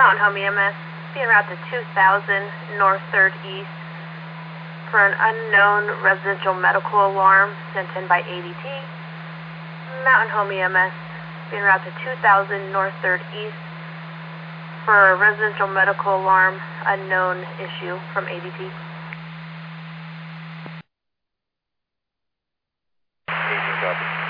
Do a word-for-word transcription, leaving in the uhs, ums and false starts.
Mountain Home E M S, being route to two thousand North third East for an unknown residential medical alarm sent in by A D T. Mountain Home E M S, being route to two thousand North third East for a residential medical alarm unknown issue from A D T. Agent copy.